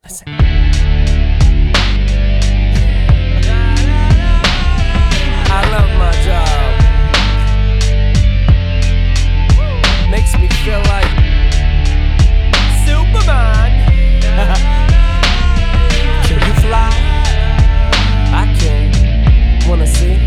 Listen. I love my job. Makes me feel like Superman. Can you fly? I can. Wanna see?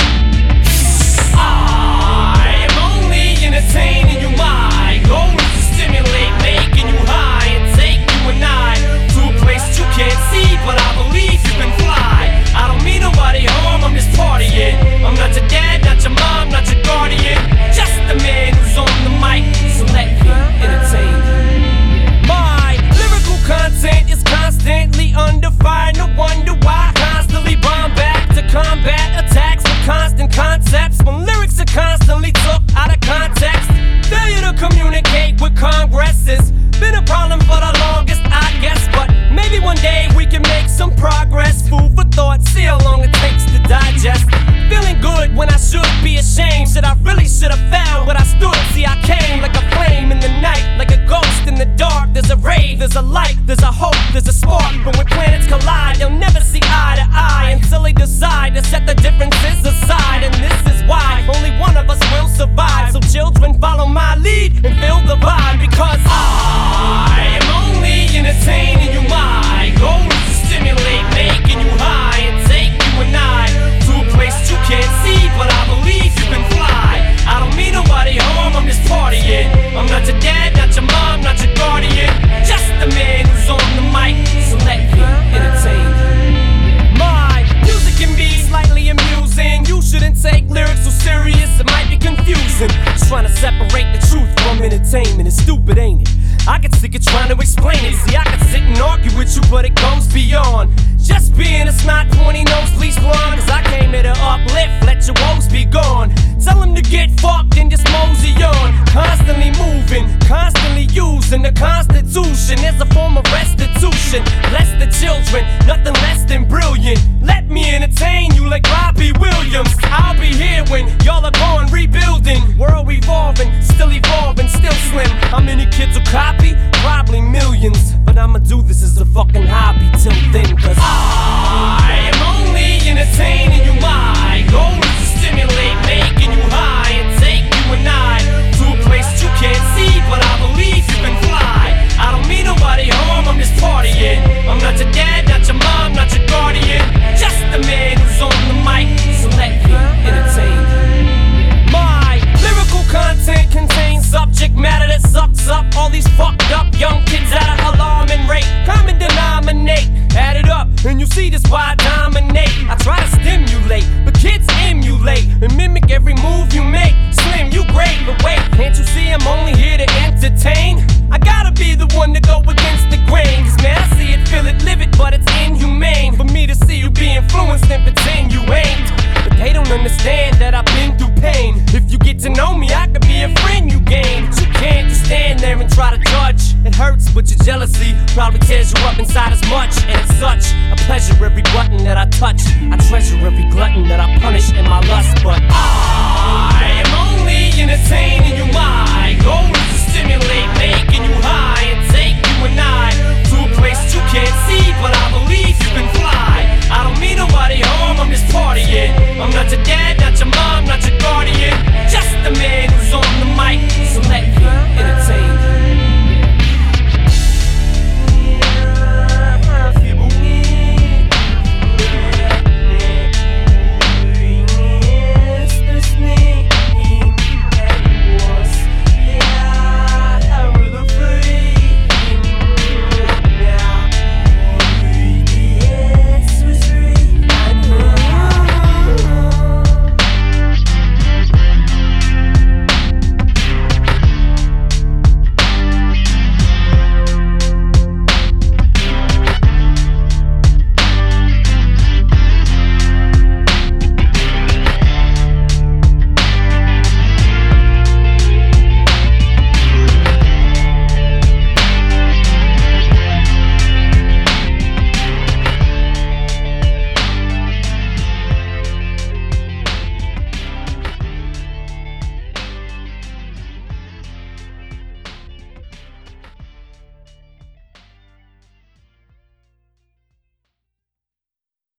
I am only entertaining you. My goal is to stimulate, making you high and take you and I to a place you can't see, but I believe you can fly. I don't mean nobody harm, I'm just partying. I'm not your dad, not your mom, not your guardian, just the man who's on the mic, so let me entertain you. My lyrical content is constantly under fire. No wonder why I constantly bomb back to combat attacks with constant concepts when lyrics are constantly took out of context. Failure to communicate with Congress has been a problem for the longest, I guess. But maybe one day we can make some progress. Food for thought, see how long it takes to digest. Feeling good when I should be ashamed. Shit, I really should have found what I stood. See, I came like a flame in the night, like a ghost in the dark. There's a rave, there's a light, there's a hope, there's a spark. But when planets collide, they'll never see eye to eye until they decide to set the differences aside. And this is why only one of us will survive. So children, follow my lead and feel the vibe, because I am only entertaining you. My goal is to stimulate, making you high and take you and I to a place you can't see, but I believe you can fly. I don't mean nobody harm, I'm just partying. I'm not your dad, not your mom, not your guardian, just the man who's on the mic, so let me entertain you. My music can be slightly amusing. You shouldn't take lyrics so serious, it might be confusing. Just trying to separate the truth from entertainment is stupid, ain't it? I get sick of trying to explain it. See, I can sit and argue with you, but it goes beyond just being a snot, pointy nose, please blonde. Cause I came here to uplift, let your woes be gone. Tell them to get fucked and just mosey on. Constantly moving, constantly using the Constitution as a form of restitution. Bless the children, nothing less than brilliant. Let me entertain you like Robbie Williams. I'll be here when y'all are gone, rebuilding. World revolving, still slim. How many kids will copy? Probably millions. But I'ma do this as a fucking hobby till then, cause I am only entertaining you. My goal is to stimulate, making you high and take you and I to a place you can't see, but I believe you can fly. I don't mean nobody harm, I'm just partying. I'm not your dad, not your mom, not your guardian, just the man who's on the mic, so let me entertain you. My lyrical content contains subject matter that sucks up all these fucked up young kids at an alarming rate. Common denominate, add it up and you see this why I dominate. I try to stimulate, but kids emulate and mimic every move you make. Slim, you great, but wait, can't you see I'm only here to entertain? I gotta be the one to go against the grain, cause man, I see it, feel it, live it, but it's inhumane for me to see you be influenced and pretend you ain't. But they don't understand that I've been through pain. If you get to know me, I could be a friend you gain. But you can't just stand there and try to judge. It hurts, but your jealousy probably tears you up inside as much. And it's such a pleasure every button that I touch. I treasure every glutton that I punish in my lust. But I am only entertaining you. My goal is to stimulate, making you high and take you and I